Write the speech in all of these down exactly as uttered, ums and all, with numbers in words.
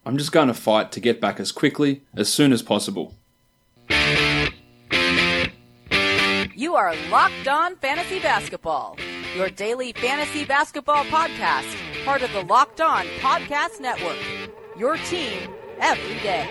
I'm just going to fight to get back as quickly, as soon as possible. You are Locked On Fantasy Basketball, your daily fantasy basketball podcast, part of the Locked On Podcast Network, your team every day.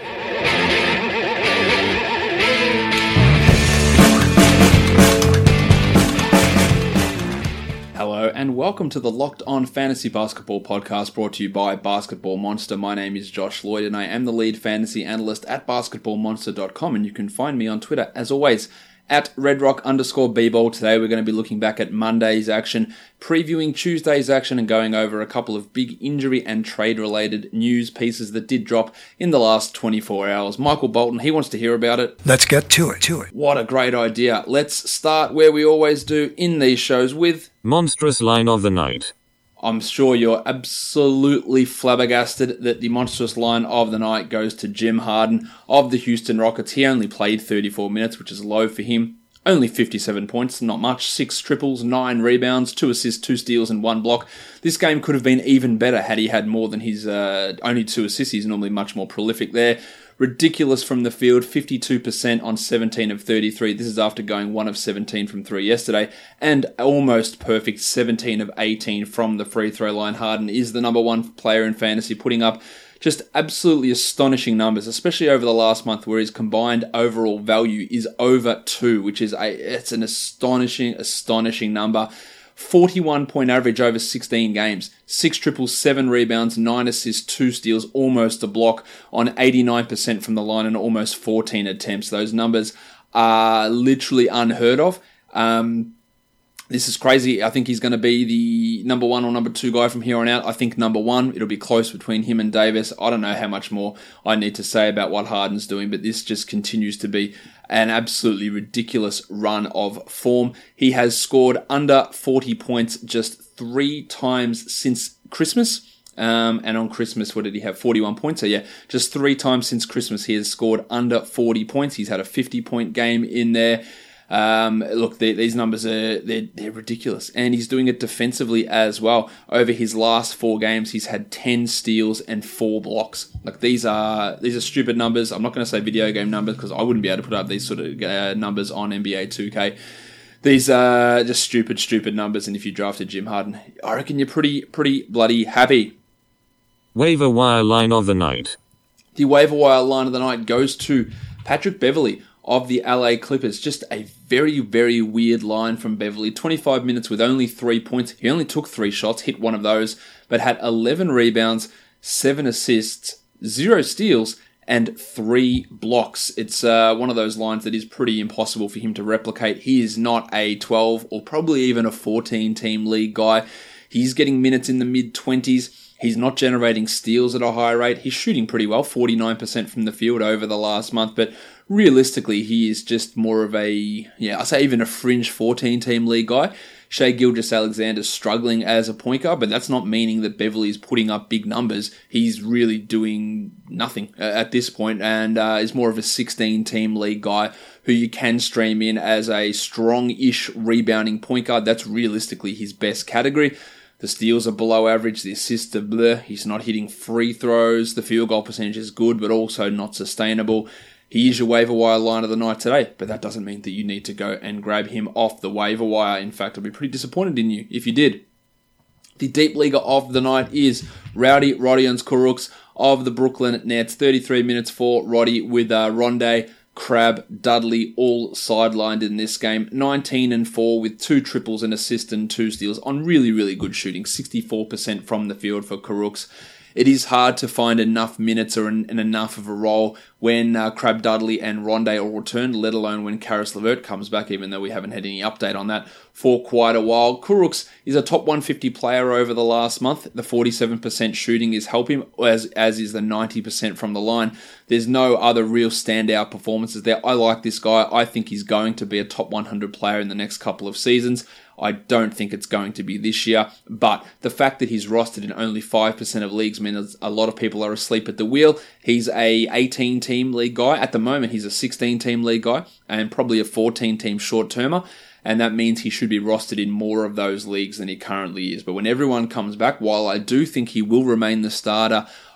Hello and welcome to the Locked On Fantasy Basketball podcast brought to you by Basketball Monster. My name is Josh Lloyd and I am the lead fantasy analyst at basketball monster dot com, and you can find me on Twitter as always at redrock underscore bball. Today we're going to be looking back at Monday's action, previewing Tuesday's action, and going over a couple of big injury and trade related news pieces that did drop in the last twenty-four hours. Michael Bolton, he wants to hear about it. Let's get to it, to it. What a great idea. Let's start where we always do in these shows with Monstrous Line of the Night. I'm sure you're absolutely flabbergasted that the monstrous line of the night goes to Jim Harden of the Houston Rockets. He only played thirty-four minutes, which is low for him. Only fifty-seven points, not much. Six triples, nine rebounds, two assists, two steals, and one block. This game could have been even better had he had more than his uh, only two assists. He's normally much more prolific there. Ridiculous from the field, fifty-two percent on seventeen of thirty-three. This is after going one of seventeen from three yesterday. And almost perfect, seventeen of eighteen from the free throw line. Harden is the number one player in fantasy, putting up just absolutely astonishing numbers, especially over the last month, where his combined overall value is over two, which is a it's an astonishing, astonishing number. forty-one point average over sixteen games. Six triples, seven rebounds, nine assists, two steals, almost a block on eighty-nine percent from the line and almost fourteen attempts. Those numbers are literally unheard of. Um, this is crazy. I think he's going to be the number one or number two guy from here on out. I think number one. It'll be close between him and Davis. I don't know how much more I need to say about what Harden's doing, but this just continues to be an absolutely ridiculous run of form. He has scored under forty points just three times since Christmas. Um, and on Christmas, what did he have? forty-one points. So yeah, just three times since Christmas he has scored under forty points. He's had a fifty-point game in there. Um, look, they, these numbers are they're, they're ridiculous, and he's doing it defensively as well. Over his last four games, he's had ten steals and four blocks. Like these are these are stupid numbers. I'm not going to say video game numbers because I wouldn't be able to put up these sort of uh, numbers on N B A two K. These are just stupid, stupid numbers. And if you drafted Jim Harden, I reckon you're pretty, pretty bloody happy. Waiver wire line of the night. The waiver wire line of the night goes to Patrick Beverley of the L A Clippers. Just a very, very weird line from Beverley. twenty-five minutes with only three points. He only took three shots, hit one of those, but had eleven rebounds, seven assists, zero steals, and three blocks. It's uh, one of those lines that is pretty impossible for him to replicate. He is not a twelve or probably even a fourteen team league guy. He's getting minutes in the mid-twenties. He's not generating steals at a high rate. He's shooting pretty well, forty-nine percent from the field over the last month, but realistically, he is just more of a, yeah, I say even a fringe fourteen team league guy. Shai Gilgeous-Alexander's struggling as a point guard, but that's not meaning that Beverley is putting up big numbers. He's really doing nothing at this point, and uh, is more of a sixteen team league guy who you can stream in as a strong-ish rebounding point guard. That's realistically his best category. The steals are below average, the assists are bleh. He's not hitting free throws. The field goal percentage is good, but also not sustainable. He is your waiver wire line of the night today, but that doesn't mean that you need to go and grab him off the waiver wire. In fact, I'll be pretty disappointed in you if you did. The deep leaguer of the night is Rowdy Rodions Kurucs of the Brooklyn Nets. thirty-three minutes for Roddy with uh, Rondé, Crab, Dudley all sidelined in this game. nineteen and four with two triples, an assist and two steals on really, really good shooting. sixty-four percent from the field for Kurucs. It is hard to find enough minutes or an, and enough of a role when uh, Crab Dudley and Rondé all returned, let alone when Caris LeVert comes back, even though we haven't had any update on that for quite a while. Kurucs is a top one hundred fifty player over the last month. The forty-seven percent shooting is helping him, as, as is the ninety percent from the line. There's no other real standout performances there. I like this guy. I think he's going to be a top one hundred player in the next couple of seasons. I don't think it's going to be this year, but the fact that he's rostered in only five percent of leagues means a lot of people are asleep at the wheel. He's a eighteen team league guy. At the moment, he's a sixteen team league guy and probably a fourteen team short-termer, and that means he should be rostered in more of those leagues than he currently is. But when everyone comes back, while I do think he will remain the starter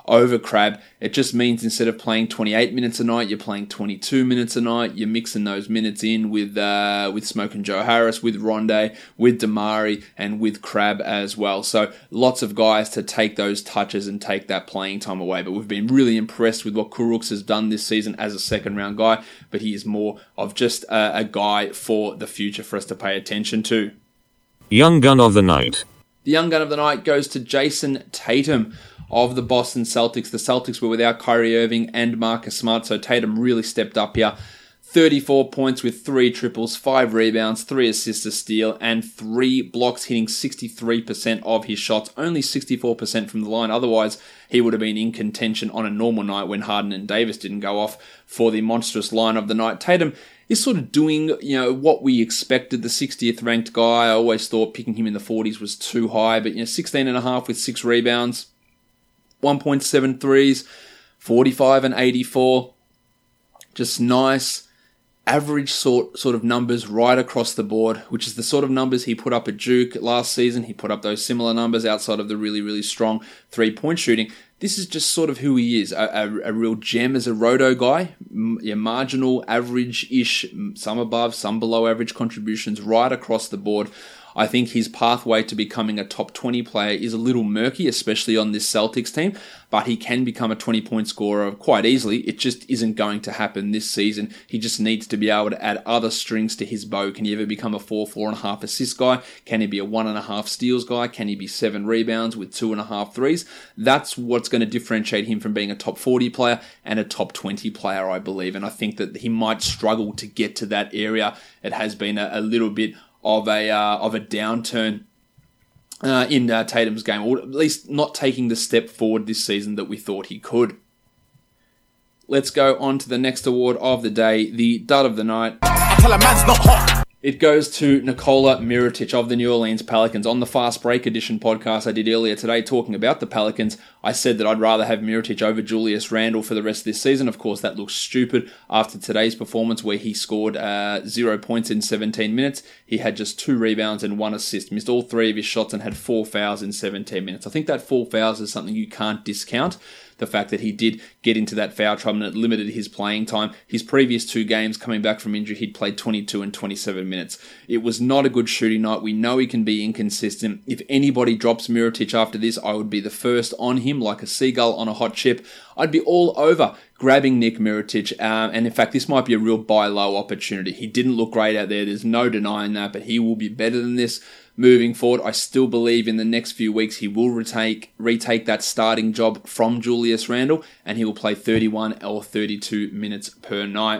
over Crab. It just means instead of playing twenty-eight minutes a night, you're playing twenty-two minutes a night. You're mixing those minutes in with uh, with Smokin' Joe Harris, with Rondae, with Damari, and with Crab as well. So lots of guys to take those touches and take that playing time away. But we've been really impressed with what Kuruks has done this season as a second round guy. But he is more of just a, a guy for the future for us to pay attention to. Young Gun of the Night. The young gun of the night goes to Jason Tatum of the Boston Celtics. The Celtics were without Kyrie Irving and Marcus Smart, so Tatum really stepped up here. thirty-four points with three triples, five rebounds, three assists, a steal, and three blocks, hitting sixty-three percent of his shots, only sixty-four percent from the line. Otherwise, he would have been in contention on a normal night when Harden and Davis didn't go off for the monstrous line of the night. Tatum is sort of doing, you know, what we expected. The sixtieth ranked guy, I always thought picking him in the forties was too high, but you know, sixteen and a half with six rebounds, one point seven threes, forty-five and eighty-four. Just nice, average sort sort of numbers right across the board, which is the sort of numbers he put up at Duke last season. He put up those similar numbers outside of the really, really strong three-point shooting. This is just sort of who he is, a, a, a real gem as a roto guy, yeah, marginal, average-ish, some above, some below average contributions right across the board. I think his pathway to becoming a top twenty player is a little murky, especially on this Celtics team, but he can become a twenty-point scorer quite easily. It just isn't going to happen this season. He just needs to be able to add other strings to his bow. Can he ever become a four, four and a half assist guy? Can he be a one and a half steals guy? Can he be seven rebounds with two and a half threes? That's what's going to differentiate him from being a top forty player and a top twenty player, I believe. And I think that he might struggle to get to that area. It has been a, a little bit of a uh, of a downturn uh, in uh, Tatum's game, or at least not taking the step forward this season that we thought he could. Let's go on to the next award of the day, the dud of the night. I tell a man's not hot. It goes to Nikola Mirotic of the New Orleans Pelicans. On the Fast Break Edition podcast I did earlier today talking about the Pelicans, I said that I'd rather have Mirotic over Julius Randle for the rest of this season. Of course, that looks stupid after today's performance where he scored uh, zero points in seventeen minutes. He had just two rebounds and one assist, missed all three of his shots and had four fouls in seventeen minutes. I think that four fouls is something you can't discount. The fact that he did get into that foul trouble and it limited his playing time. His previous two games coming back from injury, he'd played twenty-two and twenty-seven minutes. It was not a good shooting night. We know he can be inconsistent. If anybody drops Mirotic after this, I would be the first on him like a seagull on a hot chip. I'd be all over grabbing Nick Mirotic. Um, and in fact, this might be a real buy low opportunity. He didn't look great out there. There's no denying that, but he will be better than this. Moving forward, I still believe in the next few weeks he will retake retake that starting job from Julius Randle, and he will play thirty-one or thirty-two minutes per night.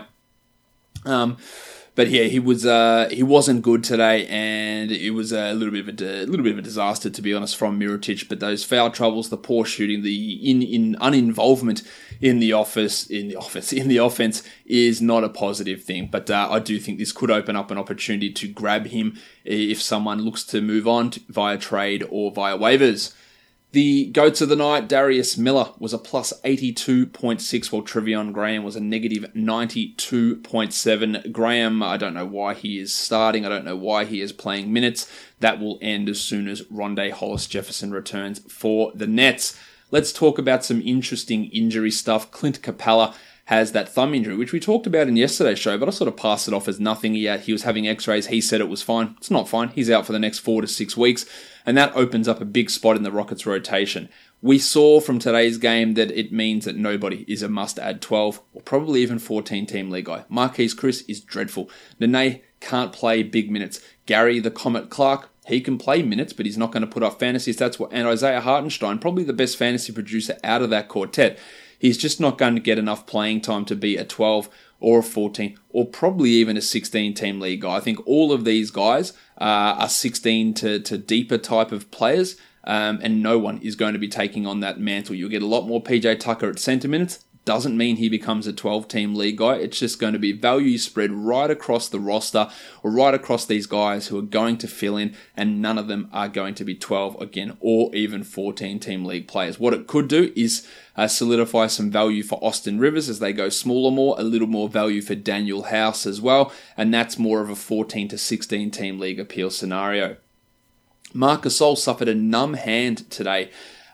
Um, but yeah, he was uh, he wasn't good today, and it was a little bit of a, a little bit of a disaster, to be honest, from Mirotic. But those foul troubles, the poor shooting, the in in uninvolvement in the office in the office in the offense is not a positive thing. But uh, I do think this could open up an opportunity to grab him if someone looks to move on to, via trade or via waivers. The goats of the night, Darius Miller, was a plus eighty-two point six, while Trevion Graham was a negative ninety-two point seven. Graham, I don't know why he is starting. I don't know why he is playing minutes. That will end as soon as Rondae Hollis-Jefferson returns for the Nets. Let's talk about some interesting injury stuff. Clint Capella has that thumb injury, which we talked about in yesterday's show, but I sort of passed it off as nothing. He, had, he was having x-rays. He said it was fine. It's not fine. He's out for the next four to six weeks, and that opens up a big spot in the Rockets' rotation. We saw from today's game that it means that nobody is a must-add twelve or probably even fourteen-team league guy. Marquise Chris is dreadful. Nene can't play big minutes. Gary the Comet Clark, he can play minutes, but he's not going to put up fantasy stats. And Isaiah Hartenstein, probably the best fantasy producer out of that quartet. He's just not going to get enough playing time to be a twelve or a fourteen or probably even a sixteen-team league guy. I think all of these guys uh, are sixteen to, to deeper type of players, um, and no one is going to be taking on that mantle. You'll get a lot more P J Tucker at center minutes. Doesn't mean he becomes a twelve-team league guy. It's just going to be value spread right across the roster or right across these guys who are going to fill in, and none of them are going to be twelve again or even fourteen-team league players. What it could do is uh, solidify some value for Austin Rivers as they go smaller more, a little more value for Daniel House as well, and that's more of a fourteen to sixteen-team league appeal scenario. Marc Gasol suffered a numb hand today.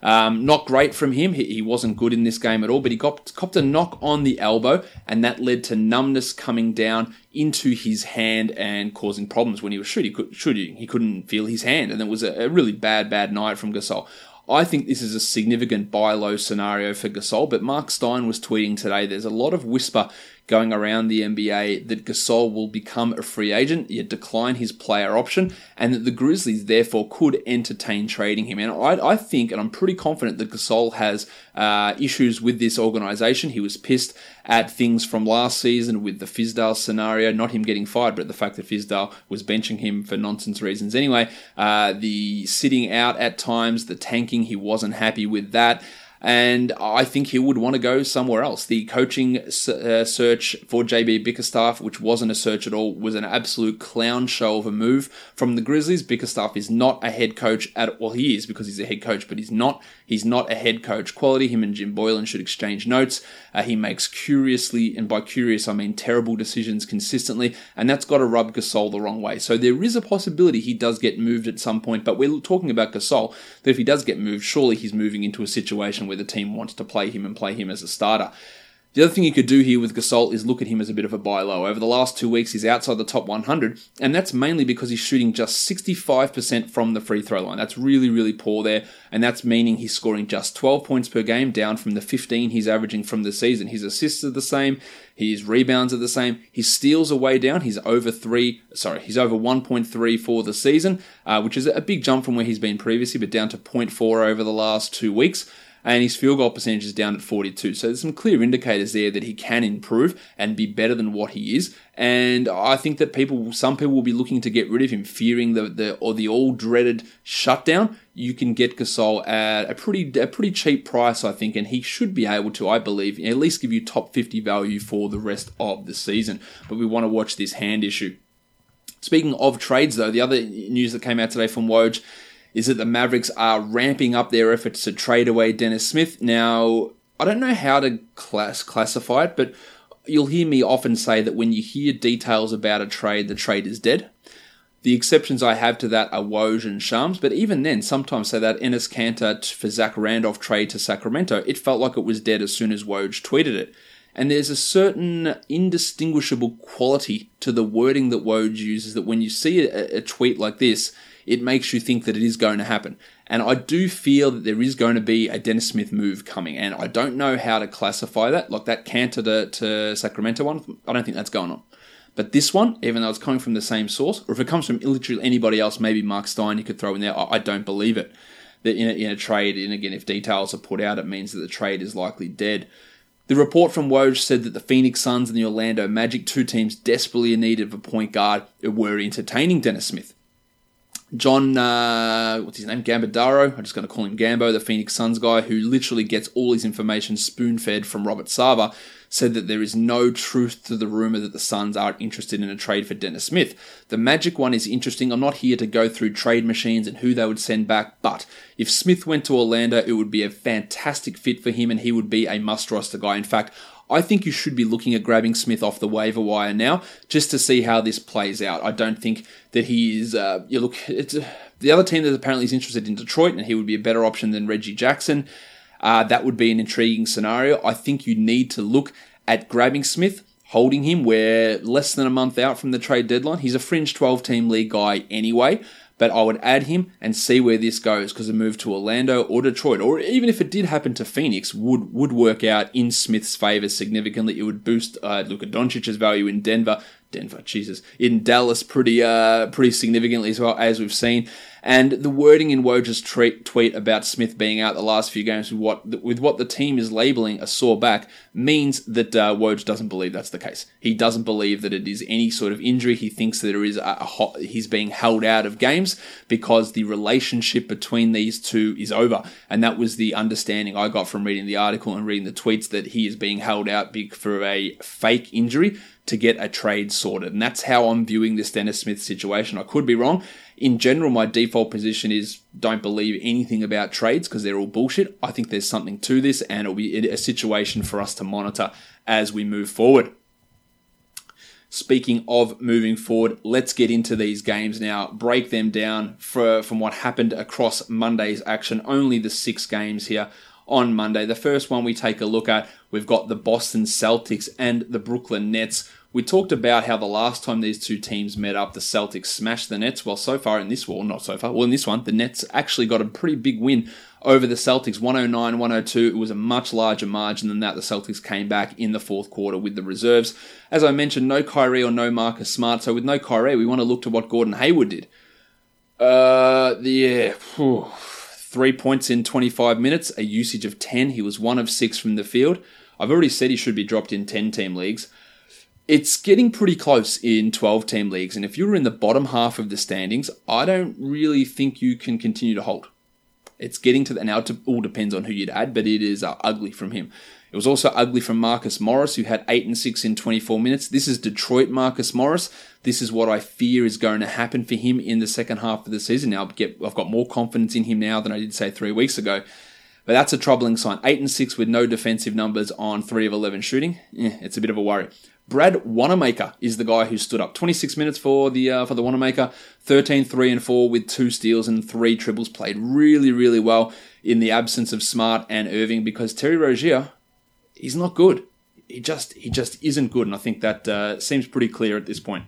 Um, not great from him. He, he wasn't good in this game at all, but he got copped a knock on the elbow, and that led to numbness coming down into his hand and causing problems when he was shooting. He, could, shooting. he couldn't feel his hand, and it was a, a really bad, bad night from Gasol. I think this is a significant buy low scenario for Gasol, but Mark Stein was tweeting today, there's a lot of whisper going around the N B A that Gasol will become a free agent, yet decline his player option, and that the Grizzlies therefore could entertain trading him. And I, I think, and I'm pretty confident that Gasol has uh, issues with this organization. He was pissed at things from last season with the Fizdale scenario, not him getting fired, but the fact that Fizdale was benching him for nonsense reasons anyway. Uh, the sitting out at times, the tanking, he wasn't happy with that. And I think he would want to go somewhere else. The coaching uh, search for J B Bickerstaff, which wasn't a search at all, was an absolute clown show of a move from the Grizzlies. Bickerstaff is not a head coach at well, he is because he's a head coach, but he's not. He's not a head coach quality. Him and Jim Boylan should exchange notes. Uh, he makes curiously, and by curious I mean terrible decisions consistently, and that's got to rub Gasol the wrong way. So there is a possibility he does get moved at some point, but we're talking about Gasol, that if he does get moved, surely he's moving into a situation where the team wants to play him and play him as a starter. The other thing you could do here with Gasol is look at him as a bit of a buy low. Over the last two weeks, he's outside the top one hundred, and that's mainly because he's shooting just sixty-five percent from the free throw line. That's really, really poor there, and that's meaning he's scoring just twelve points per game, down from the fifteen he's averaging from the season. His assists are the same, his rebounds are the same, his steals are way down. He's over three, sorry, he's over one point three for the season, uh, which is a big jump from where he's been previously, but down to zero point four over the last two weeks. And his field goal percentage is down at forty-two. So there's some clear indicators there that he can improve and be better than what he is. And I think that people, some people will be looking to get rid of him, fearing the, the or the all dreaded shutdown. You can get Gasol at a pretty a pretty cheap price, I think, and he should be able to, I believe, at least give you top fifty value for the rest of the season. But we want to watch this hand issue. Speaking of trades, though, the other news that came out today from Woj is that the Mavericks are ramping up their efforts to trade away Dennis Smith. Now, I don't know how to class classify it, but you'll hear me often say that when you hear details about a trade, the trade is dead. The exceptions I have to that are Woj and Shams, but even then, sometimes say that Enes Kanter for Zach Randolph trade to Sacramento, it felt like it was dead as soon as Woj tweeted it. And there's a certain indistinguishable quality to the wording that Woj uses that when you see a, a tweet like this, it makes you think that it is going to happen. And I do feel that there is going to be a Dennis Smith move coming, and I don't know how to classify that. Like that Kanter to, to Sacramento one, I don't think that's going on. But this one, even though it's coming from the same source, or if it comes from literally anybody else, maybe Mark Stein you could throw in there, I, I don't believe it. That in a, in a trade, and again, if details are put out, it means that the trade is likely dead. The report from Woj said that the Phoenix Suns and the Orlando Magic, two teams desperately in need of a point guard, were entertaining Dennis Smith. John, uh, what's his name, Gambadaro, I'm just going to call him Gambo, the Phoenix Suns guy, who literally gets all his information spoon-fed from Robert Sava, said that there is no truth to the rumor that the Suns aren't interested in a trade for Dennis Smith. The Magic one is interesting. I'm not here to go through trade machines and who they would send back, but if Smith went to Orlando, it would be a fantastic fit for him and he would be a must-roster guy. In fact, I think you should be looking at grabbing Smith off the waiver wire now just to see how this plays out. I don't think that he is... Uh, you look, it's uh, the other team that apparently is interested in Detroit, and he would be a better option than Reggie Jackson. Uh, that would be an intriguing scenario. I think you need to look at grabbing Smith, holding him. We're less than a month out from the trade deadline. He's a fringe twelve-team league guy anyway. But I would add him and see where this goes, because a move to Orlando or Detroit, or even if it did happen to Phoenix, would would work out in Smith's favour significantly. It would boost uh, Luka Doncic's value in Denver. Denver, Jesus. In Dallas pretty uh, pretty significantly as well, as we've seen. And the wording in Woj's tweet about Smith being out the last few games with what with what the team is labelling a sore back means that uh, Woj doesn't believe that's the case. He doesn't believe that it is any sort of injury. He thinks that there is a, a hot, he's being held out of games because the relationship between these two is over. And that was the understanding I got from reading the article and reading the tweets, that he is being held out for a fake injury to get a trade sorted. And that's how I'm viewing this Dennis Smith situation. I could be wrong. In general, my default position is don't believe anything about trades because they're all bullshit. I think there's something to this, and it'll be a situation for us to monitor as we move forward. Speaking of moving forward, let's get into these games now. Break them down for, from what happened across Monday's action. Only the six games here on Monday. The first one we take a look at, we've got the Boston Celtics and the Brooklyn Nets. We talked about how the last time these two teams met up, the Celtics smashed the Nets. Well, so far in this one, not so far, well in this one, the Nets actually got a pretty big win over the Celtics, one oh nine one oh two. It was a much larger margin than that. The Celtics came back in the fourth quarter with the reserves. As I mentioned, no Kyrie or no Marcus Smart. So with no Kyrie, we want to look to what Gordon Hayward did. Uh, yeah, whew. Three points in twenty-five minutes, a usage of ten. He was one of six from the field. I've already said he should be dropped in ten-team leagues. It's getting pretty close in twelve-team leagues, and if you're in the bottom half of the standings, I don't really think you can continue to hold. It's getting to the... Now, it all depends on who you'd add, but it is uh, ugly from him. It was also ugly from Marcus Morris, who had eight and six in twenty-four minutes. This is Detroit Marcus Morris. This is what I fear is going to happen for him in the second half of the season. Now, I've got more confidence in him now than I did, say, three weeks ago. But that's a troubling sign. eight and six with no defensive numbers on three of eleven shooting. Eh, it's a bit of a worry. Brad Wanamaker is the guy who stood up. twenty-six minutes for the uh, for the Wanamaker. thirteen, three, and four with two steals and three triples. Played really, really well in the absence of Smart and Irving because Terry Rozier, he's not good. He just he just isn't good, and I think that uh, seems pretty clear at this point.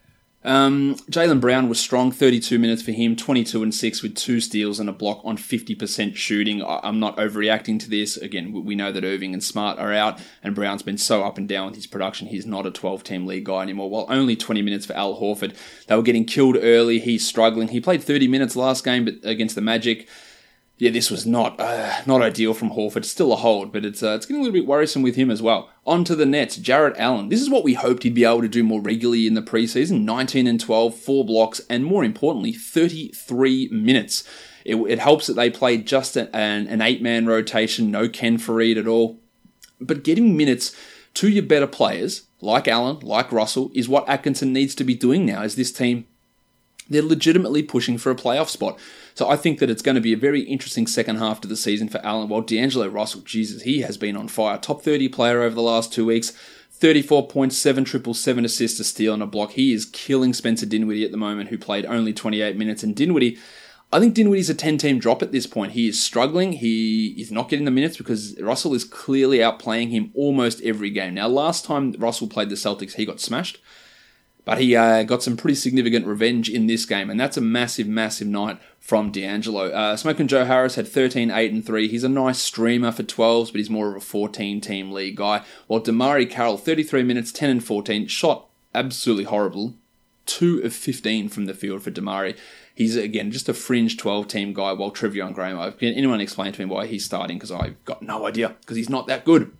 Um, Jaylen Brown was strong, thirty-two minutes for him, twenty-two and six with two steals and a block on fifty percent shooting. I'm not overreacting to this. Again, we know that Irving and Smart are out, and Brown's been so up and down with his production. He's not a twelve-team league guy anymore. Well, only twenty minutes for Al Horford. They were getting killed early. He's struggling. He played thirty minutes last game but against the Magic. Yeah, this was not uh, not ideal from Horford. Still a hold, but it's uh, it's getting a little bit worrisome with him as well. On to the Nets, Jarrett Allen. This is what we hoped he'd be able to do more regularly in the preseason. nineteen and twelve, four blocks, and more importantly, thirty-three minutes. It, it helps that they played just an, an eight-man rotation, no Ken Farid at all. But getting minutes to your better players, like Allen, like Russell, is what Atkinson needs to be doing now as this team, they're legitimately pushing for a playoff spot. So I think that it's going to be a very interesting second half to the season for Allen. While D'Angelo Russell, Jesus, he has been on fire. Top thirty player over the last two weeks. thirty-four points, seven triples, seven assists, a steal, and a block. He is killing Spencer Dinwiddie at the moment, who played only twenty-eight minutes. And Dinwiddie, I think Dinwiddie's a ten-team drop at this point. He is struggling. He is not getting the minutes because Russell is clearly outplaying him almost every game. Now, last time Russell played the Celtics, he got smashed. But he uh, got some pretty significant revenge in this game, and that's a massive, massive night from D'Angelo. Uh, Smokin' Joe Harris had thirteen, eight, and three. He's a nice streamer for twelves, but he's more of a fourteen-team league guy. While Damari Carroll, thirty-three minutes, ten and fourteen, shot absolutely horrible. two of fifteen from the field for Damari. He's, again, just a fringe twelve-team guy, while Trevion Graham, can anyone explain to me why he's starting? Because I've got no idea, because he's not that good.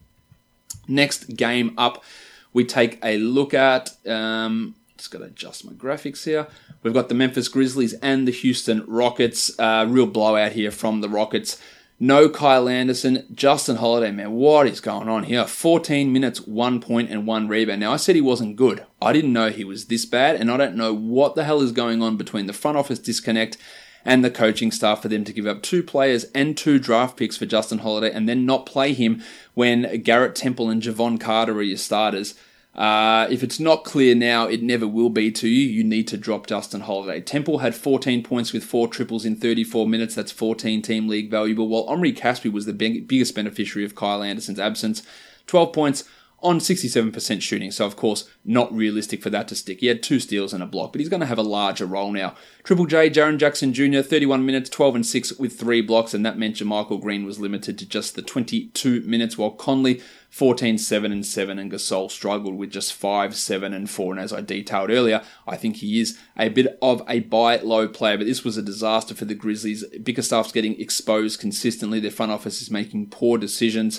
Next game up, we take a look at, um, just got to adjust my graphics here. We've got the Memphis Grizzlies and the Houston Rockets. Uh, real blowout here from the Rockets. No Kyle Anderson. Justin Holiday, man, what is going on here? fourteen minutes, one point, and one rebound. Now, I said he wasn't good. I didn't know he was this bad, and I don't know what the hell is going on between the front office disconnect and the coaching staff for them to give up two players and two draft picks for Justin Holiday and then not play him when Garrett Temple and Javon Carter are your starters. Uh, if it's not clear now, it never will be to you. You need to drop Justin Holiday. Temple had fourteen points with four triples in thirty-four minutes. That's fourteen-team league valuable, while Omri Caspi was the big, biggest beneficiary of Kyle Anderson's absence. twelve points on sixty-seven percent shooting, so of course, not realistic for that to stick. He had two steals and a block, but he's going to have a larger role now. Triple J, Jaren Jackson Junior, thirty-one minutes, twelve and six with three blocks, and that meant Jermichael Green was limited to just the twenty-two minutes, while Conley, fourteen, seven and seven, and Gasol struggled with just five, seven and four, and as I detailed earlier, I think he is a bit of a buy low player, but this was a disaster for the Grizzlies. Bickerstaff's getting exposed consistently. Their front office is making poor decisions.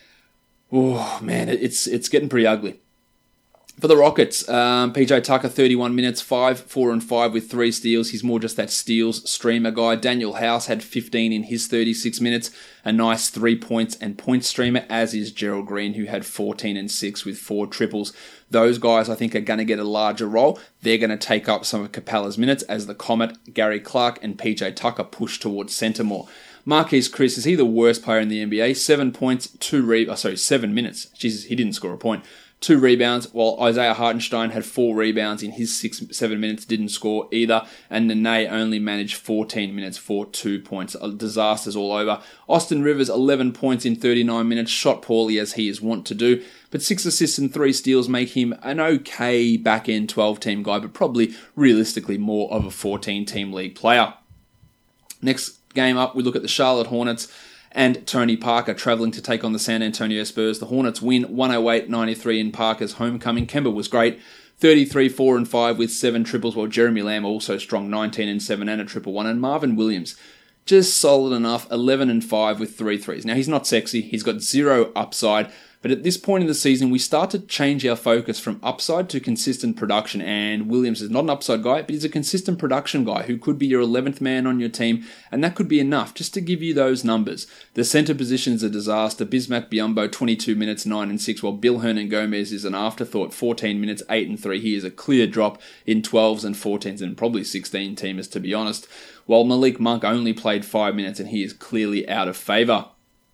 Oh, man, it's it's getting pretty ugly. For the Rockets, um, P J Tucker, thirty-one minutes, five, four, and five with three steals. He's more just that steals streamer guy. Daniel House had fifteen in his thirty-six minutes. A nice three points and point streamer, as is Gerald Green, who had fourteen and six with four triples. Those guys, I think, are going to get a larger role. They're going to take up some of Capella's minutes as the Comet, Gary Clark, and P J Tucker push towards center more. Marquise Chris, is he the worst player in the N B A? Seven points, two re- oh, sorry, seven minutes. Jesus, he didn't score a point. two rebounds, while Isaiah Hartenstein had four rebounds in his six, seven minutes, didn't score either, and Nene only managed fourteen minutes for two points. Disasters all over. Austin Rivers, eleven points in thirty-nine minutes, shot poorly as he is wont to do, but six assists and three steals make him an okay back-end twelve-team guy, but probably realistically more of a fourteen-team league player. Next game up, we look at the Charlotte Hornets and Tony Parker travelling to take on the San Antonio Spurs. The Hornets win one oh eight ninety-three in Parker's homecoming. Kemba was great, thirty-three, four and five with seven triples, while Jeremy Lamb also strong, nineteen and seven and a triple one. And Marvin Williams, just solid enough, eleven and five with three threes. Now, he's not sexy, he's got zero upside, but at this point in the season, we start to change our focus from upside to consistent production, and Williams is not an upside guy, but he's a consistent production guy who could be your eleventh man on your team, and that could be enough just to give you those numbers. The center position is a disaster. Bismack Biyombo, twenty-two minutes, nine and six, while Bill Hernan-Gomez is an afterthought, fourteen minutes, eight and three. He is a clear drop in twelves and fourteens and probably sixteen-teamers, to be honest, while Malik Monk only played five minutes, and he is clearly out of favour.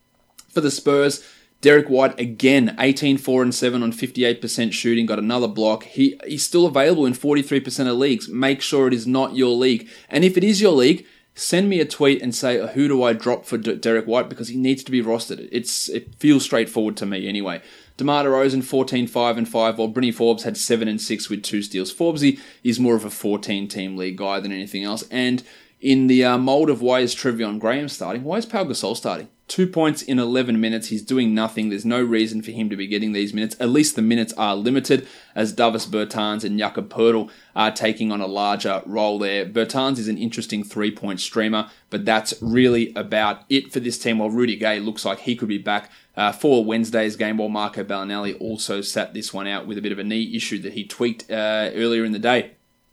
For the Spurs, Derek White, again, eighteen, four and seven on fifty-eight percent shooting, got another block. He He's still available in forty-three percent of leagues. Make sure it is not your league. And if it is your league, send me a tweet and say, who do I drop for D- Derek White? Because he needs to be rostered. It's It feels straightforward to me anyway. DeMar DeRozan, fourteen, five and five, while Britney Forbes had seven and six with two steals. Forbesy is more of a fourteen-team league guy than anything else. And in the uh, mold of why is Trevion Graham starting, why is Pau Gasol starting? Two points in eleven minutes. He's doing nothing. There's no reason for him to be getting these minutes. At least the minutes are limited, as Davis Bertans and Jakob Poeltl are taking on a larger role there. Bertans is an interesting three-point streamer, but that's really about it for this team, while Rudy Gay looks like he could be back uh, for Wednesday's game, while Marco Bellinelli also sat this one out with a bit of a knee issue that he tweaked uh, earlier in the day.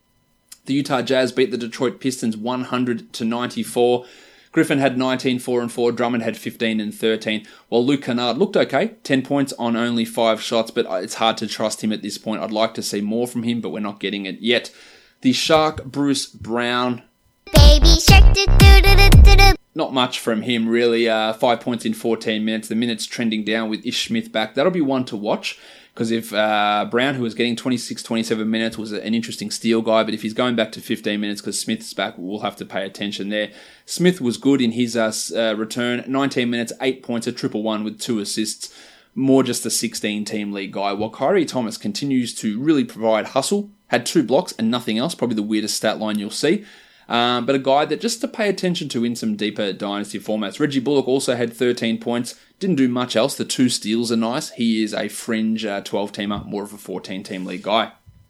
The Utah Jazz beat the Detroit Pistons one hundred to ninety-four. Griffin had nineteen, four and four. Drummond had fifteen and thirteen. While Luke Kennard looked okay, ten points on only five shots, but it's hard to trust him at this point. I'd like to see more from him, but we're not getting it yet. The Shark, Bruce Brown. Baby Shark. Not much from him, really. Uh, five points in fourteen minutes. The minutes trending down with Ish Smith back. That'll be one to watch. Because if uh, Brown, who was getting twenty-six, twenty-seven minutes, was an interesting steal guy, but if he's going back to fifteen minutes because Smith's back, we'll have to pay attention there. Smith was good in his uh, uh, return. nineteen minutes, eight points, a triple one with two assists. More just a sixteen-team league guy. While Kyrie Thomas continues to really provide hustle, had two blocks and nothing else, probably the weirdest stat line you'll see. Um, but a guy that just to pay attention to in some deeper dynasty formats. Reggie Bullock also had thirteen points. Didn't do much else. The two steals are nice. He is a fringe uh, twelve-teamer, more of a fourteen-team league guy.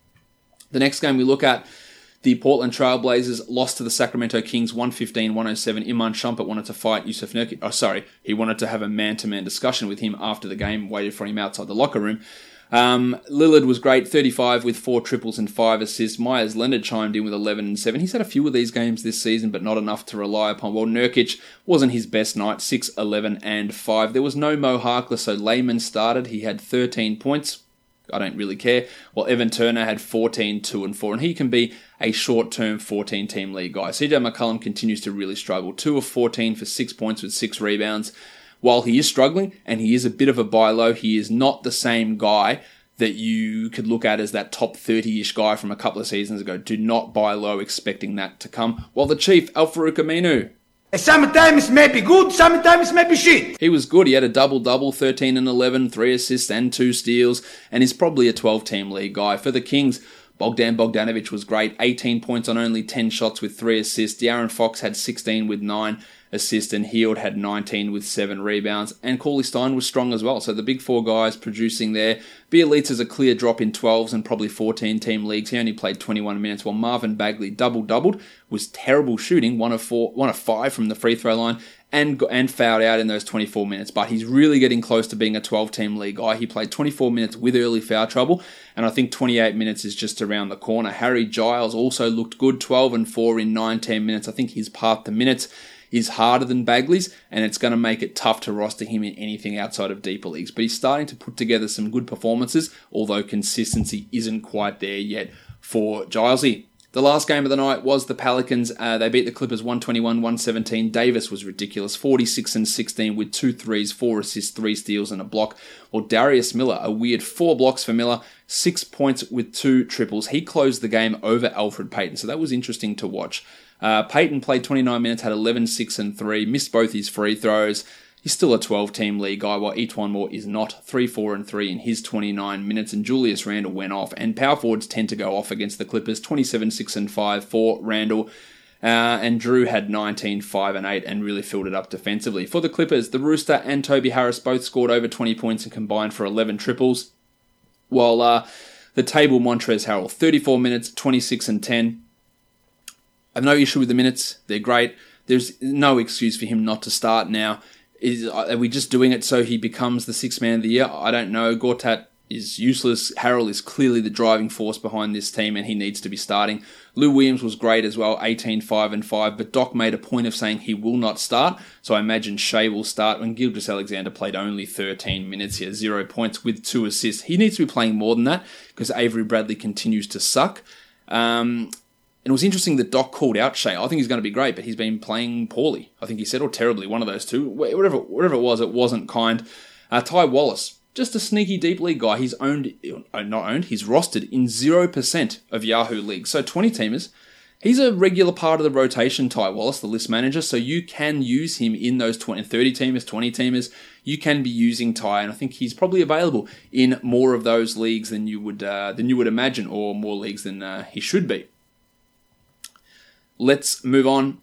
The next game we look at, the Portland Trailblazers lost to the Sacramento Kings one fifteen, one oh seven. Iman Shumpert wanted to fight Yusuf Nurkic. Oh, sorry. He wanted to have a man-to-man discussion with him after the game, waited for him outside the locker room. Um, Lillard was great, thirty-five with four triples and five assists. Myers Leonard chimed in with eleven and seven. He's had a few of these games this season, but not enough to rely upon. Well, Nurkic wasn't his best night, six, eleven and five. There was no Mo Harkless, so Layman started. He had thirteen points. I don't really care. Well, Evan Turner had fourteen, two and four, and he can be a short-term fourteen-team league guy. C J McCollum continues to really struggle. two of fourteen for six points with six rebounds. While he is struggling, and he is a bit of a buy low, he is not the same guy that you could look at as that top thirty-ish guy from a couple of seasons ago. Do not buy low expecting that to come. While the Chief, Al-Farouq Aminu, sometimes maybe good, sometimes maybe shit. He was good. He had a double-double, thirteen and eleven, three assists and two steals, and is probably a twelve-team league guy. For the Kings, Bogdan Bogdanovic was great, eighteen points on only ten shots with three assists. De'Aaron Fox had sixteen with nine assists, and Hield had nineteen with seven rebounds, and Cauley Stein was strong as well. So the big four guys producing there. Bielitsa's a clear drop in twelves and probably fourteen-team leagues. He only played twenty-one minutes, while Marvin Bagley double-doubled, was terrible shooting, one of four, one of five from the free throw line, and and fouled out in those twenty-four minutes. But he's really getting close to being a twelve-team league guy. He played twenty-four minutes with early foul trouble, and I think twenty-eight minutes is just around the corner. Harry Giles also looked good, twelve and four in nine, ten minutes. I think his path to minutes is harder than Bagley's, and it's going to make it tough to roster him in anything outside of deeper leagues. But he's starting to put together some good performances, although consistency isn't quite there yet for Gilesy. The last game of the night was the Pelicans. Uh, they beat the Clippers one twenty-one one seventeen. Davis was ridiculous, forty-six and sixteen with two threes, four assists, three steals and a block. Well, Darius Miller, a weird four blocks for Miller, six points with two triples. He closed the game over Elfrid Payton, so that was interesting to watch. Uh, Payton played twenty-nine minutes, had eleven, six and three, missed both his free throws. He's still a twelve-team league guy, while Etuan Moore is not. three, four, and three in his twenty-nine minutes, and Julius Randle went off. And power forwards tend to go off against the Clippers, twenty-seven, six, and five for Randle. Uh, and Drew had nineteen, five, and eight, and really filled it up defensively. For the Clippers, the Rooster and Toby Harris both scored over twenty points and combined for eleven triples. While uh, the table, Montrezl Harrell, thirty-four minutes, twenty-six, and ten. I have no issue with the minutes. They're great. There's no excuse for him not to start now. Is Are we just doing it so he becomes the sixth man of the year? I don't know. Gortat is useless. Harrell is clearly the driving force behind this team, and he needs to be starting. Lou Williams was great as well, eighteen, five, and five, but Doc made a point of saying he will not start, so I imagine Shea will start, when Gilgeous-Alexander played only thirteen minutes here, zero points with two assists. He needs to be playing more than that, because Avery Bradley continues to suck. Um... And it was interesting that Doc called out Shea. I think he's going to be great, but he's been playing poorly. I think he said, or terribly, one of those two. Whatever, whatever it was, it wasn't kind. Uh, Ty Wallace, just a sneaky deep league guy. He's owned, not owned, he's rostered in zero percent of Yahoo leagues. So twenty-teamers, he's a regular part of the rotation, Ty Wallace, the list manager, so you can use him in those twenty, thirty-teamers, twenty-teamers. You can be using Ty, and I think he's probably available in more of those leagues than you would, uh, than you would imagine, or more leagues than uh, he should be. Let's move on,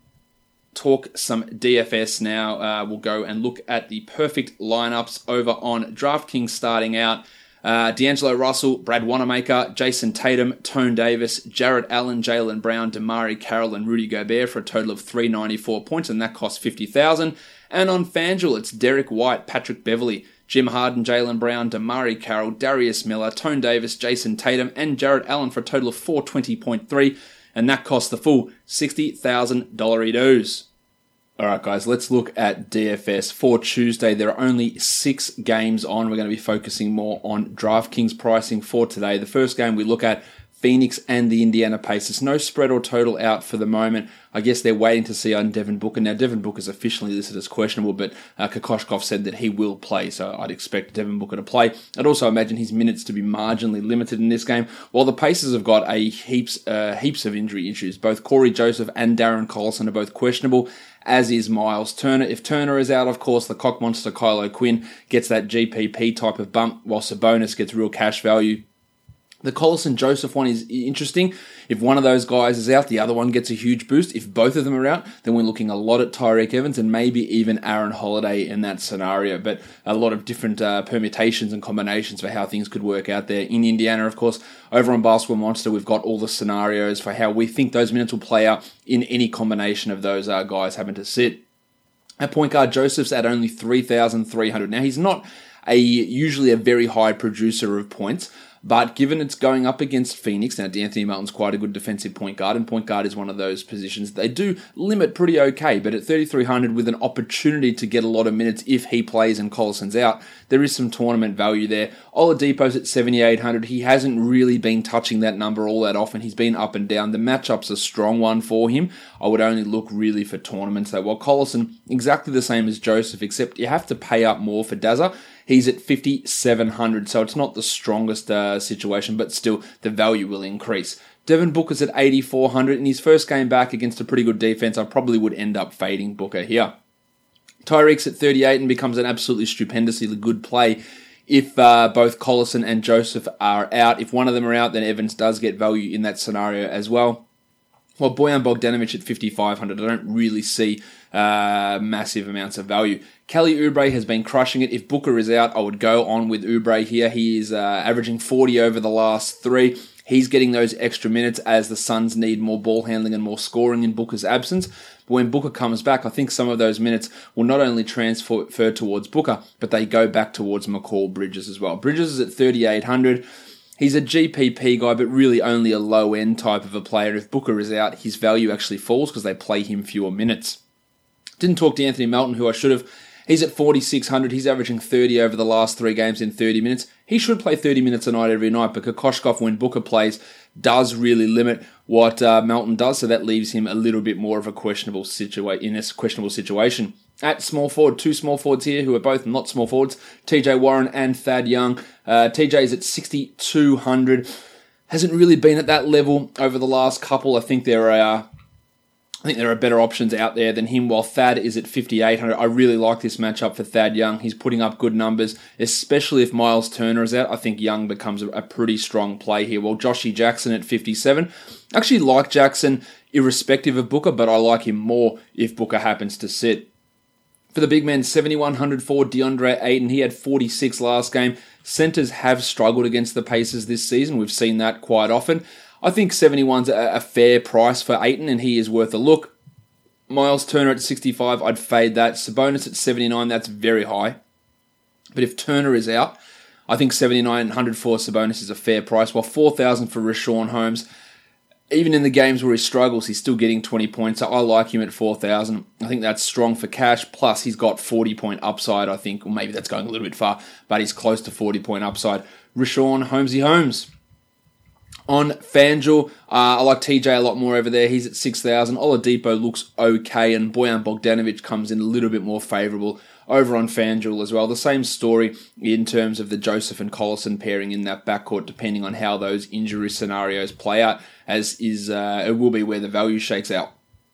talk some D F S now. Uh, we'll go and look at the perfect lineups over on DraftKings starting out. Uh, D'Angelo Russell, Brad Wanamaker, Jason Tatum, Tone Davis, Jarrett Allen, Jaylen Brown, Damari Carroll, and Rudy Gobert for a total of three ninety-four points, and that costs fifty thousand dollars. And on FanDuel, it's Derek White, Patrick Beverley, Jim Harden, Jaylen Brown, Damari Carroll, Darius Miller, Tone Davis, Jason Tatum, and Jarrett Allen for a total of four twenty point three. And that costs the full sixty thousand dollars. Alright guys, let's look at D F S for Tuesday. There are only six games on. We're going to be focusing more on DraftKings pricing for today. The first game we look at, Phoenix and the Indiana Pacers. No spread or total out for the moment. I guess they're waiting to see on Devin Booker. Now, Devin Booker is officially listed as questionable, but uh, Kokoshkov said that he will play, so I'd expect Devin Booker to play. I'd also imagine his minutes to be marginally limited in this game, while the Pacers have got a heaps uh, heaps of injury issues. Both Corey Joseph and Darren Collison are both questionable, as is Miles Turner. If Turner is out, of course, the cock monster Kyle O'Quinn gets that G P P type of bump, while Sabonis gets real cash value. The Collison-Joseph one is interesting. If one of those guys is out, the other one gets a huge boost. If both of them are out, then we're looking a lot at Tyreke Evans and maybe even Aaron Holiday in that scenario. But a lot of different uh, permutations and combinations for how things could work out there. In Indiana, of course, over on Basketball Monster, we've got all the scenarios for how we think those minutes will play out in any combination of those uh, guys having to sit. At point guard, Joseph's at only three thousand three hundred. Now, he's not a usually a very high producer of points, but given it's going up against Phoenix, now D'Anthony Melton's quite a good defensive point guard, and point guard is one of those positions they do limit pretty okay, but at thirty-three hundred with an opportunity to get a lot of minutes if he plays and Collison's out, there is some tournament value there. Oladipo's at seventy-eight hundred. He hasn't really been touching that number all that often. He's been up and down. The matchup's a strong one for him. I would only look really for tournaments though. While Collison, exactly the same as Joseph, except you have to pay up more for Daza. He's at fifty-seven hundred, so it's not the strongest uh, situation, but still the value will increase. Devin Booker's at eighty-four hundred. In his first game back against a pretty good defense, I probably would end up fading Booker here. Tyreek's at thirty-eight and becomes an absolutely stupendously good play if uh, both Collison and Joseph are out. If one of them are out, then Evans does get value in that scenario as well. Well, Bojan Bogdanovic at fifty-five hundred, I don't really see uh, massive amounts of value. Kelly Oubre has been crushing it. If Booker is out, I would go on with Oubre here. He is uh, averaging forty over the last three. He's getting those extra minutes as the Suns need more ball handling and more scoring in Booker's absence. But when Booker comes back, I think some of those minutes will not only transfer towards Booker, but they go back towards McCall Bridges as well. Bridges is at thirty-eight hundred. He's a G P P guy, but really only a low-end type of a player. If Booker is out, his value actually falls because they play him fewer minutes. Didn't talk to Anthony Melton, who I should have. He's at forty-six hundred. He's averaging thirty over the last three games in thirty minutes. He should play thirty minutes a night every night, but Kokoshkov, when Booker plays, does really limit what uh, Melton does, so that leaves him a little bit more of a questionable situa- in this questionable situation. At small forward, two small forwards here who are both not small forwards, T J Warren and Thad Young. Uh, T J's at sixty-two hundred. Hasn't really been at that level over the last couple. I think there are I think there are better options out there than him, while Thad is at fifty-eight hundred. I really like this matchup for Thad Young. He's putting up good numbers, especially if Miles Turner is out. I think Young becomes a, a pretty strong play here. While Joshy Jackson at fifty-seven. I actually like Jackson irrespective of Booker, but I like him more if Booker happens to sit. For the big men, seventy-one hundred for DeAndre Ayton. He had forty-six last game. Centers have struggled against the Pacers this season. We've seen that quite often. I think seventy-one's a, a fair price for Ayton, and he is worth a look. Miles Turner at sixty-five, I'd fade that. Sabonis at seventy-nine, that's very high. But if Turner is out, I think seventy-nine hundred for Sabonis is a fair price, while four thousand for Richaun Holmes. Even in the games where he struggles, he's still getting twenty points. So I like him at four thousand. I think that's strong for cash. Plus, he's got forty-point upside, I think. Or maybe that's going a little bit far, but he's close to forty-point upside. Richaun Holmesy Holmes. On FanDuel, uh, I like T J a lot more over there. He's at six thousand. Oladipo looks okay, and Bojan Bogdanovic comes in a little bit more favourable over on FanDuel as well. The same story in terms of the Joseph and Collison pairing in that backcourt, depending on how those injury scenarios play out, as is uh, it will be where the value shakes out.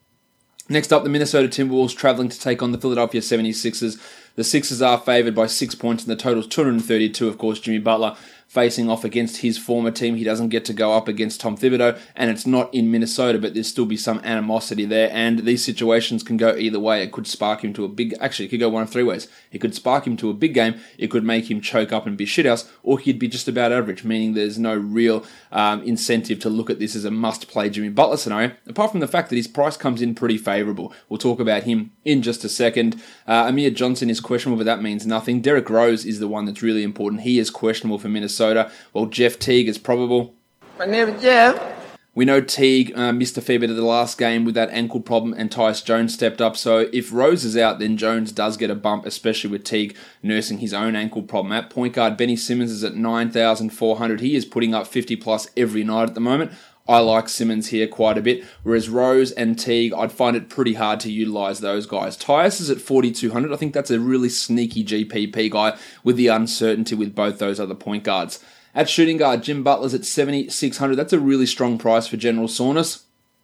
Next up, the Minnesota Timberwolves travelling to take on the Philadelphia seventy-sixers. The Sixers are favoured by six points, and the total is two hundred thirty-two, of course. Jimmy Butler facing off against his former team. He doesn't get to go up against Tom Thibodeau, and it's not in Minnesota, but there'll still be some animosity there, and these situations can go either way. It could spark him to a big... Actually, it could go one of three ways. It could spark him to a big game, it could make him choke up and be shithouse, or he'd be just about average, meaning there's no real um, incentive to look at this as a must-play Jimmy Butler scenario, apart from the fact that his price comes in pretty favourable. We'll talk about him in just a second. Uh, Amir Johnson is questionable, but that means nothing. Derrick Rose is the one that's really important. He is questionable for Minnesota, while Jeff Teague is probable. My name is Jeff. We know Teague uh, missed a fair bit of the last game with that ankle problem, and Tyus Jones stepped up. So if Rose is out, then Jones does get a bump, especially with Teague nursing his own ankle problem. At point guard, Benny Simmons is at nine thousand four hundred. He is putting up fifty plus every night at the moment. I like Simmons here quite a bit, whereas Rose and Teague, I'd find it pretty hard to utilise those guys. Tyus is at forty-two hundred. I think that's a really sneaky G P P guy with the uncertainty with both those other point guards. At shooting guard, Jim Butler's at seventy-six hundred. That's a really strong price for General Soreness.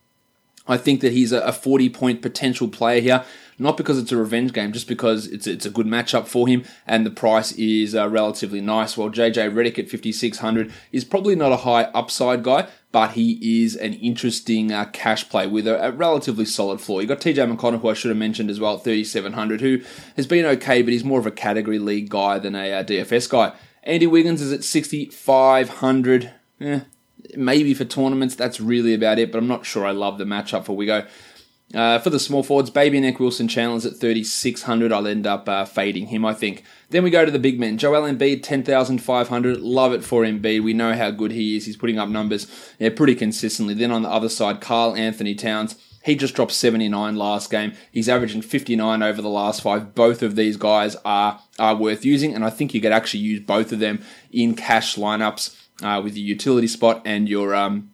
I think that he's a forty-point potential player here, not because it's a revenge game, just because it's it's a good matchup for him, and the price is uh, relatively nice. While J J Redick at fifty-six hundred is probably not a high upside guy, but he is an interesting uh, cash play with a, a relatively solid floor. You've got T J McConnell, who I should have mentioned as well, at thirty-seven hundred, who has been okay, but he's more of a category league guy than a uh, D F S guy. Andy Wiggins is at sixty-five hundred. Eh, maybe for tournaments, that's really about it, but I'm not sure I love the matchup for Wiggo. Uh, for the small forwards, Baby Neck Wilson Chandler's at thirty-six hundred. I'll end up uh, fading him, I think. Then we go to the big men. Joel Embiid, ten thousand five hundred. Love it for Embiid. We know how good he is. He's putting up numbers yeah, pretty consistently. Then on the other side, Karl Anthony Towns. He just dropped seventy-nine last game. He's averaging fifty-nine over the last five. Both of these guys are, are worth using, and I think you could actually use both of them in cash lineups uh, with your utility spot and your... um.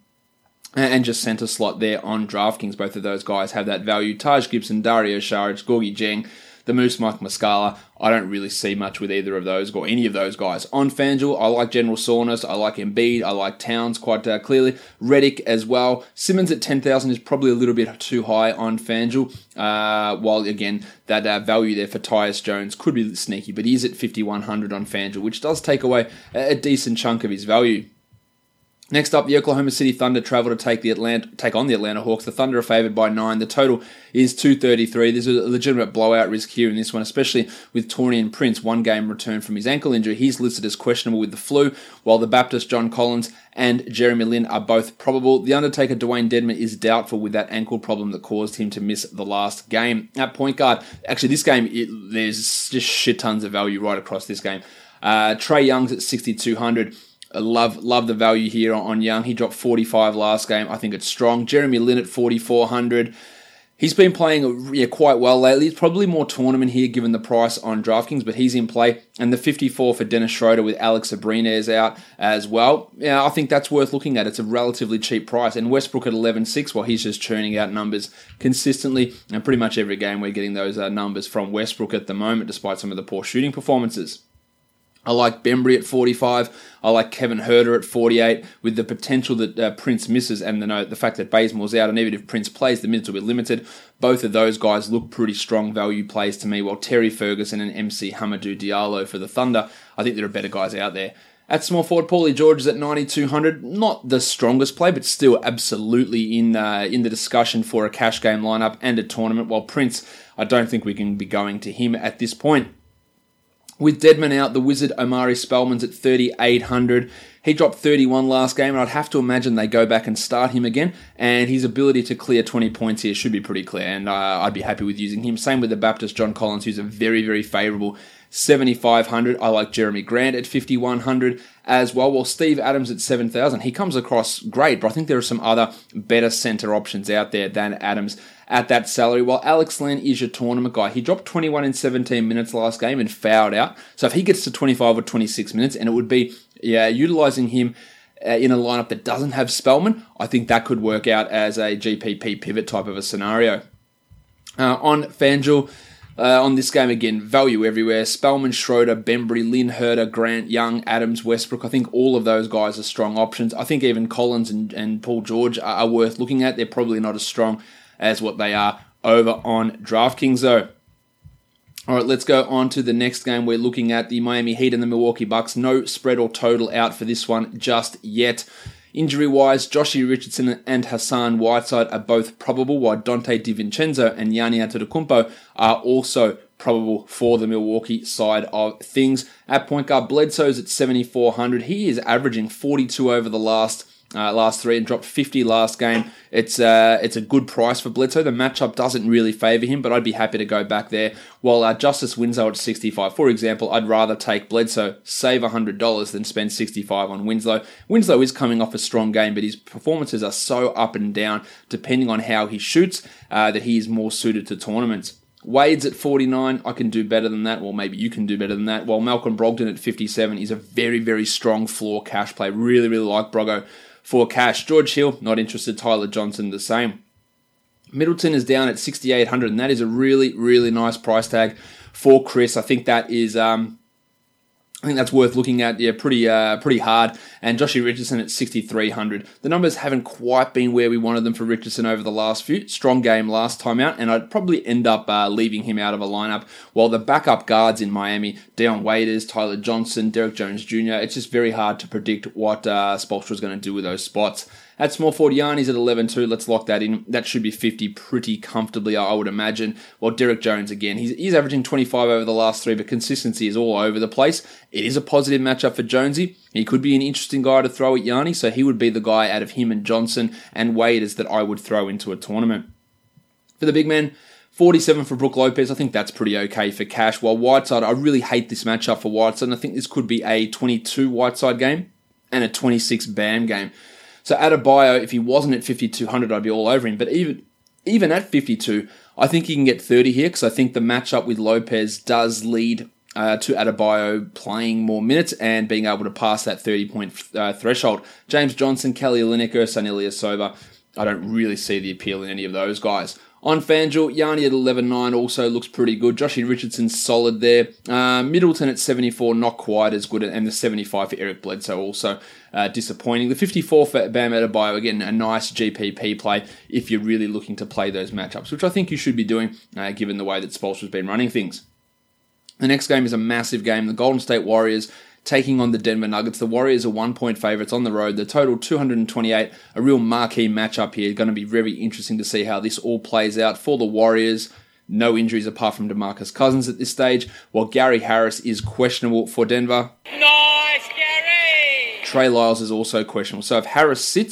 And just center slot there on DraftKings. Both of those guys have that value. Taj Gibson, Dario Saric, Gorgie Jeng, the Moose Mike Muscala. I don't really see much with either of those or any of those guys. On FanDuel, I like General Soreness. I like Embiid. I like Towns quite uh, clearly. Redick as well. Simmons at ten thousand is probably a little bit too high on FanDuel. Uh, while, again, that uh, value there for Tyus Jones could be sneaky, but he's at fifty-one hundred on FanDuel, which does take away a, a decent chunk of his value. Next up, the Oklahoma City Thunder travel to take the Atlanta, take on the Atlanta Hawks. The Thunder are favoured by nine. The total is two thirty-three. There's a legitimate blowout risk here in this one, especially with Taurean Prince, one game return from his ankle injury. He's listed as questionable with the flu, while the Baptist John Collins and Jeremy Lin are both probable. The Undertaker Dwayne Dedmon is doubtful with that ankle problem that caused him to miss the last game. At point guard, actually this game, it, there's just shit tons of value right across this game. Uh, Trae Young's at sixty-two hundred. I love love the value here on Young. He dropped forty-five last game. I think it's strong. Jeremy Lin at forty-four hundred. He's been playing yeah, quite well lately. It's probably more tournament here given the price on DraftKings, but he's in play. And the fifty-four for Dennis Schroeder with Alex Abrines out as well. Yeah, I think that's worth looking at. It's a relatively cheap price. And Westbrook at eleven six, while he's just churning out numbers consistently. And pretty much every game we're getting those uh, numbers from Westbrook at the moment, despite some of the poor shooting performances. I like Bembry at forty-five. I like Kevin Huerter at forty-eight, with the potential that uh, Prince misses and the note, the fact that Bazemore's out, and even if Prince plays, the minutes will be limited. Both of those guys look pretty strong value plays to me, while Terry Ferguson and M C Hamidou Diallo for the Thunder, I think there are better guys out there. At small forward, Paulie George is at ninety-two hundred. Not the strongest play, but still absolutely in uh, in the discussion for a cash game lineup and a tournament, while Prince, I don't think we can be going to him at this point. With Dedmon out, the Wizard Omari Spellman's at thirty-eight hundred. He dropped thirty-one last game, and I'd have to imagine they go back and start him again. And his ability to clear twenty points here should be pretty clear, and uh, I'd be happy with using him. Same with the Baptist John Collins, who's a very, very favourable seventy-five hundred. I like Jeremy Grant at fifty-one hundred as well. While Steve Adams at seven thousand, he comes across great, but I think there are some other better centre options out there than Adams at that salary. While Alex Len is your tournament guy, he dropped twenty-one in seventeen minutes last game and fouled out. So if he gets to twenty-five or twenty-six minutes, and it would be yeah utilising him uh, in a lineup that doesn't have Spellman, I think that could work out as a G P P pivot type of a scenario. Uh, on FanDuel, Uh, on this game, again, value everywhere. Spellman, Schroeder, Bembry, Lynn, Herter, Grant, Young, Adams, Westbrook. I think all of those guys are strong options. I think even Collins and, and Paul George are, are worth looking at. They're probably not as strong as what they are over on DraftKings, though. All right, let's go on to the next game. We're looking at the Miami Heat and the Milwaukee Bucks. No spread or total out for this one just yet. Injury-wise, Joshie Richardson and Hassan Whiteside are both probable, while Dante DiVincenzo and Gianni Antetokounmpo are also probable for the Milwaukee side of things. At point guard, Bledsoe's at seventy-four hundred. He is averaging forty-two over the last uh, last three and dropped fifty last game. It's uh, it's a good price for Bledsoe. The matchup doesn't really favour him, but I'd be happy to go back there. While uh, Justice Winslow at sixty-five, for example, I'd rather take Bledsoe, save one hundred dollars than spend sixty-five dollars on Winslow. Winslow is coming off a strong game, but his performances are so up and down depending on how he shoots uh, that he is more suited to tournaments. Wade's at forty-nine. I can do better than that. Well, maybe you can do better than that. While Malcolm Brogdon at fifty-seven is a very, very strong floor cash play. Really, really like Brogo for cash. George Hill, not interested. Tyler Johnson, the same. Middleton is down at sixty-eight hundred, and that is a really, really nice price tag for Chris. I think that is, um, I think that's worth looking at. Yeah, pretty, uh, pretty hard. And Joshie Richardson at sixty-three hundred. The numbers haven't quite been where we wanted them for Richardson over the last few. Strong game last time out, and I'd probably end up uh, leaving him out of a lineup. While the backup guards in Miami, Dion Waiters, Tyler Johnson, Derek Jones Junior, it's just very hard to predict what uh, Spoelstra's going to do with those spots. At small forward, Gianni's at eleven two. Let's lock that in. That should be fifty pretty comfortably, I would imagine. While Derek Jones, again, he's, he's averaging twenty-five over the last three, but consistency is all over the place. It is a positive matchup for Jonesy. He could be an interesting guy to throw at Gianni, so he would be the guy out of him and Johnson and Waiters that I would throw into a tournament. For the big men, forty-seven for Brook Lopez. I think that's pretty okay for cash. While Whiteside, I really hate this matchup for Whiteside, and I think this could be a twenty-two Whiteside game and a twenty-six Bam game. So Adebayo, if he wasn't at fifty-two hundred, I'd be all over him. But even even at fifty-two, I think he can get thirty here because I think the matchup with Lopez does lead uh, to Adebayo playing more minutes and being able to pass that thirty-point uh, threshold. James Johnson, Kelly Olynyk, Ersan Ilyasova, I don't really see the appeal in any of those guys. On FanDuel, Gianni at eleven nine also looks pretty good. Joshie Richardson's solid there. Uh, Middleton at seventy-four, not quite as good. And the seventy-five for Eric Bledsoe also uh, disappointing. The fifty-four for Bam Adebayo, again, a nice G P P play if you're really looking to play those matchups, which I think you should be doing uh, given the way that Spoelstra's been running things. The next game is a massive game. The Golden State Warriors taking on the Denver Nuggets. The Warriors are one-point favourites on the road. The total two hundred twenty-eight, a real marquee matchup here. Going to be very interesting to see how this all plays out for the Warriors. No injuries apart from DeMarcus Cousins at this stage, while Gary Harris is questionable for Denver. Nice, Gary! Trey Lyles is also questionable. So if Harris sits,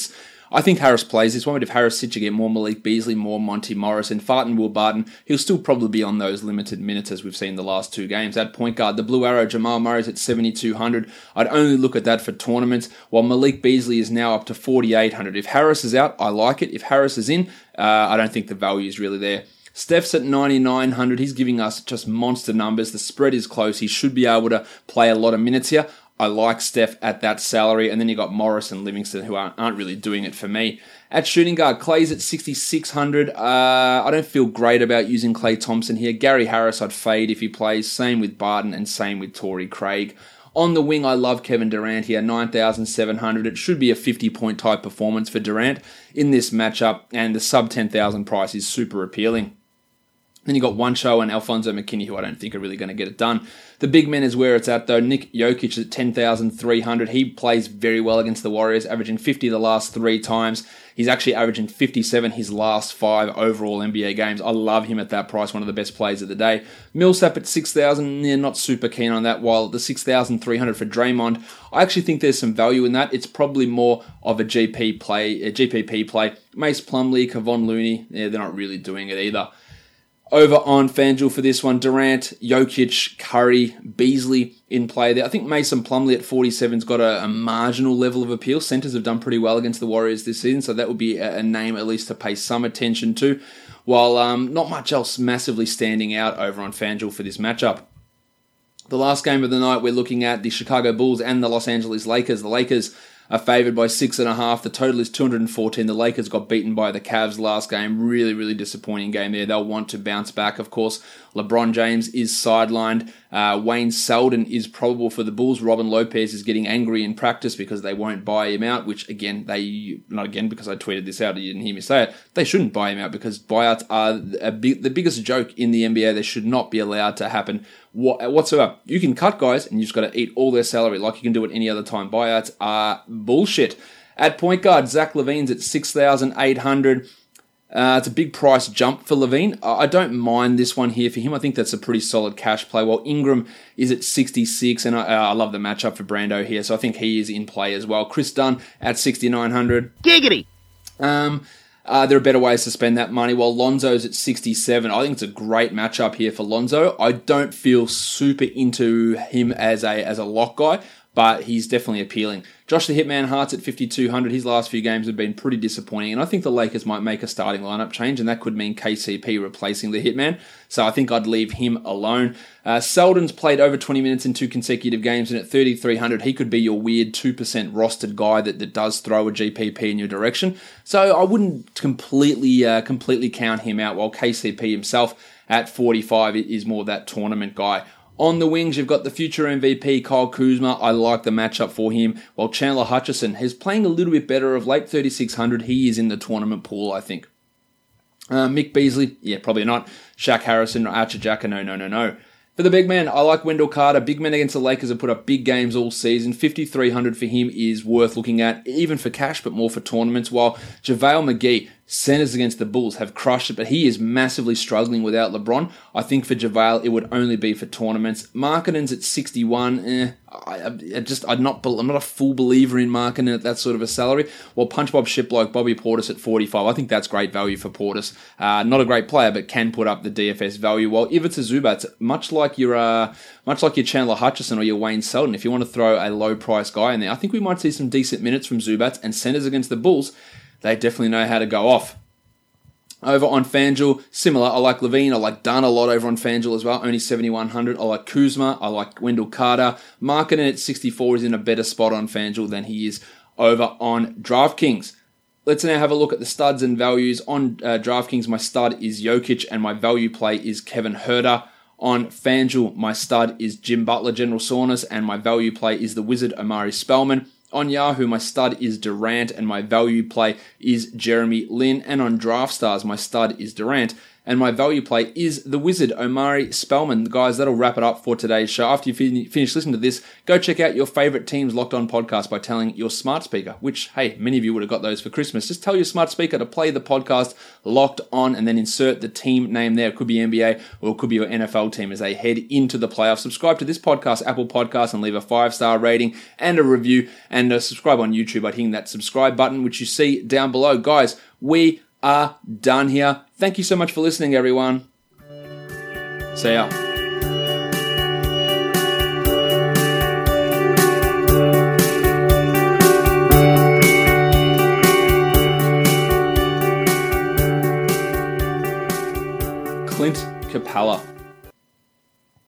I think Harris plays this one, but if Harris sits, you get more Malik Beasley, more Monty Morris, and Farton Will Barton, he'll still probably be on those limited minutes as we've seen the last two games. At point guard, the Blue Arrow, Jamal Murray's at seventy-two hundred. I'd only look at that for tournaments, while Malik Beasley is now up to forty-eight hundred. If Harris is out, I like it. If Harris is in, uh, I don't think the value is really there. Steph's at ninety-nine hundred. He's giving us just monster numbers. The spread is close. He should be able to play a lot of minutes here. I like Steph at that salary. And then you got Morris and Livingston, who aren't, aren't really doing it for me. At shooting guard, Clay's at sixty-six hundred. Uh, I don't feel great about using Klay Thompson here. Gary Harris, I'd fade if he plays. Same with Barton and same with Torrey Craig. On the wing, I love Kevin Durant here, nine thousand seven hundred. It should be a fifty-point type performance for Durant in this matchup, and the sub ten thousand price is super appealing. Then you got Juancho and Alfonso McKinney, who I don't think are really going to get it done. The big men is where it's at, though. Nick Jokic is at ten thousand three hundred. He plays very well against the Warriors, averaging fifty the last three times. He's actually averaging fifty-seven his last five overall N B A games. I love him at that price, one of the best plays of the day. Millsap at six thousand, yeah, not super keen on that, while the six thousand three hundred for Draymond, I actually think there's some value in that. It's probably more of a G P play, a G P P play. Mace Plumlee, Kevon Looney, yeah, they're not really doing it either. Over on FanDuel for this one, Durant, Jokic, Curry, Beasley in play there. I think Mason Plumlee at forty-seven's got a, a marginal level of appeal. Centers have done pretty well against the Warriors this season, so that would be a, a name at least to pay some attention to, while um, not much else massively standing out over on FanDuel for this matchup. The last game of the night, we're looking at the Chicago Bulls and the Los Angeles Lakers. The Lakers are favoured by six and a half. The total is two hundred fourteen. The Lakers got beaten by the Cavs last game. Really, really disappointing game there. They'll want to bounce back. Of course, LeBron James is sidelined. Uh, Wayne Selden is probable for the Bulls. Robin Lopez is getting angry in practice because they won't buy him out, which again, they, not again because I tweeted this out, you didn't hear me say it, they shouldn't buy him out because buyouts are a big, the biggest joke in the N B A. They should not be allowed to happen whatsoever. You can cut guys and you've just got to eat all their salary like you can do at any other time. Buyouts are bullshit. At point guard, Zach LaVine's at six thousand eight hundred. Uh, it's a big price jump for LaVine. I don't mind this one here for him. I think that's a pretty solid cash play. While Ingram is at sixty-six, and I, uh, I love the matchup for Brando here, so I think he is in play as well. Chris Dunn at sixty-nine hundred. Giggity! Um, uh, there are better ways to spend that money. While Lonzo's at sixty-seven, I think it's a great matchup here for Lonzo. I don't feel super into him as a as a lock guy, but he's definitely appealing. Josh the Hitman Hart's at fifty-two hundred. His last few games have been pretty disappointing, and I think the Lakers might make a starting lineup change, and that could mean K C P replacing the Hitman, so I think I'd leave him alone. Uh, Selden's played over twenty minutes in two consecutive games, and at thirty-three hundred, he could be your weird two percent rostered guy that, that does throw a G P P in your direction, so I wouldn't completely uh, completely count him out, while K C P himself at forty-five is more that tournament guy. On the wings, you've got the future M V P, Kyle Kuzma. I like the matchup for him. While Chandler Hutchison is playing a little bit better of late, thirty-six hundred. He is in the tournament pool, I think. Uh, Mick Beasley, yeah, probably not. Shaq Harrison or Archer Jacka, no, no, no, no. For the big man, I like Wendell Carter. Big men against the Lakers have put up big games all season. fifty-three hundred for him is worth looking at, even for cash, but more for tournaments. While JaVale McGee, centers against the Bulls, have crushed it, but he is massively struggling without LeBron. I think for JaVale, it would only be for tournaments. Markkanen's at sixty-one. Eh, I, I just, I'm not, I'm not a full believer in Markkanen at that sort of a salary. While Punch Bob Shiplock, Bobby Portis at forty-five. I think that's great value for Portis. Uh, not a great player, but can put up the D F S value. While Ivica Zubac, much like your, uh, much like your Chandler Hutchison or your Wayne Selden, if you want to throw a low price guy in there, I think we might see some decent minutes from Zubac, and centers against the Bulls, they definitely know how to go off. Over on FanDuel, similar. I like LaVine. I like Dunn a lot over on FanDuel as well. Only seventy-one hundred. I like Kuzma. I like Wendell Carter. Markkanen at sixty-four is in a better spot on FanDuel than he is over on DraftKings. Let's now have a look at the studs and values. On uh, DraftKings, my stud is Jokic and my value play is Kevin Huerter. On FanDuel, my stud is Jim Butler, General Soreness, and my value play is the Wizard Amari Spellman. On Yahoo, my stud is Durant, and my value play is Jeremy Lin. And on DraftStars, my stud is Durant, And my value play is the Wizard, Omari Spellman. Guys, that'll wrap it up for today's show. After you fin- finish listening to this, go check out your favourite team's Locked On podcast by telling your smart speaker, which, hey, many of you would have got those for Christmas. Just tell your smart speaker to play the podcast Locked On and then insert the team name there. It could be N B A or it could be your N F L team as they head into the playoffs. Subscribe to this podcast, Apple Podcasts, and leave a five-star rating and a review. And uh, subscribe on YouTube by hitting that subscribe button, which you see down below. Guys, we are done here. Thank you so much for listening, everyone. See ya. Clint Capella.